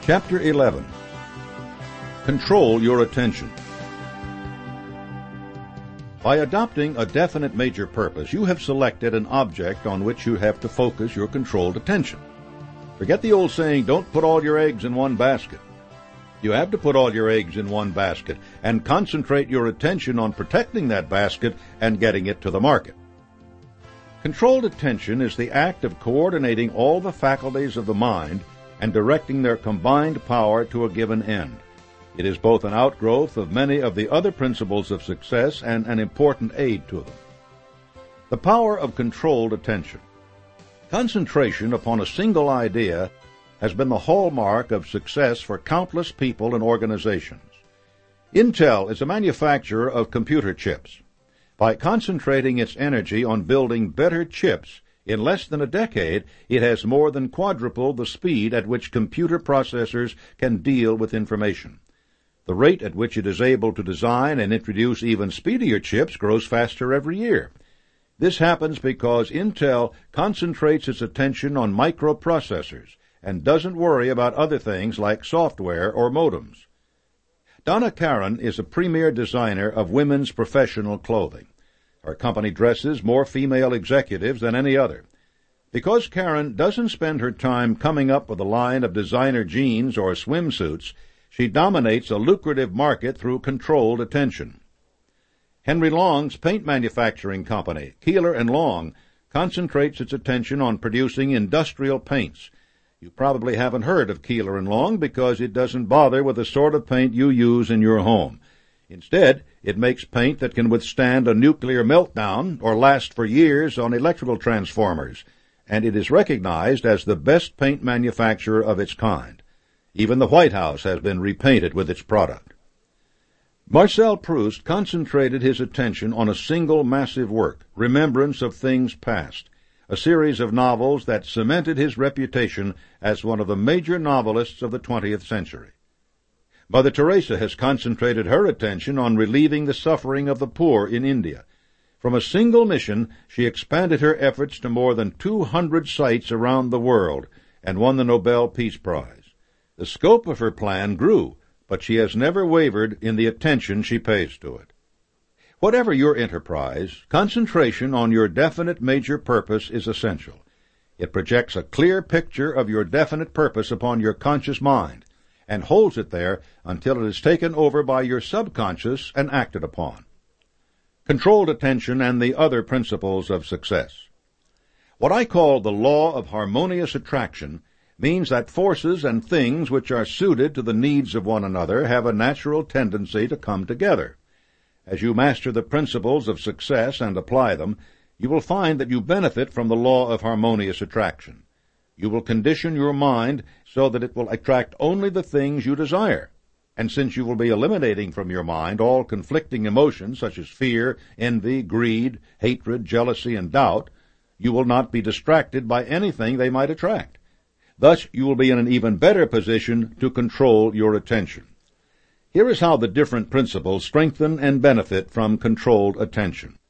Chapter 11. Control your attention. By adopting a definite major purpose, you have selected an object on which you have to focus your controlled attention. Forget the old saying, don't put all your eggs in one basket. You have to put all your eggs in one basket and concentrate your attention on protecting that basket and getting it to the market. Controlled attention is the act of coordinating all the faculties of the mind and directing their combined power to a given end. It is both an outgrowth of many of the other principles of success and an important aid to them. The power of controlled attention. Concentration upon a single idea has been the hallmark of success for countless people and organizations. Intel is a manufacturer of computer chips. By concentrating its energy on building better chips, in less than a decade, it has more than quadrupled the speed at which computer processors can deal with information. The rate at which it is able to design and introduce even speedier chips grows faster every year. This happens because Intel concentrates its attention on microprocessors and doesn't worry about other things like software or modems. Donna Karan is a premier designer of women's professional clothing. Her company dresses more female executives than any other. Because Karen doesn't spend her time coming up with a line of designer jeans or swimsuits, she dominates a lucrative market through controlled attention. Henry Long's paint manufacturing company, Keeler & Long, concentrates its attention on producing industrial paints. You probably haven't heard of Keeler & Long because it doesn't bother with the sort of paint you use in your home. Instead, it makes paint that can withstand a nuclear meltdown or last for years on electrical transformers, and it is recognized as the best paint manufacturer of its kind. Even the White House has been repainted with its product. Marcel Proust concentrated his attention on a single massive work, Remembrance of Things Past, a series of novels that cemented his reputation as one of the major novelists of the 20th century. Mother Teresa has concentrated her attention on relieving the suffering of the poor in India. From a single mission, she expanded her efforts to more than 200 sites around the world and won the Nobel Peace Prize. The scope of her plan grew, but she has never wavered in the attention she pays to it. Whatever your enterprise, concentration on your definite major purpose is essential. It projects a clear picture of your definite purpose upon your conscious mind, and holds it there until it is taken over by your subconscious and acted upon. Controlled attention and the other principles of success. What I call the law of harmonious attraction means that forces and things which are suited to the needs of one another have a natural tendency to come together. As you master the principles of success and apply them, you will find that you benefit from the law of harmonious attraction. You will condition your mind so that it will attract only the things you desire. And since you will be eliminating from your mind all conflicting emotions such as fear, envy, greed, hatred, jealousy, and doubt, you will not be distracted by anything they might attract. Thus, you will be in an even better position to control your attention. Here is how the different principles strengthen and benefit from controlled attention.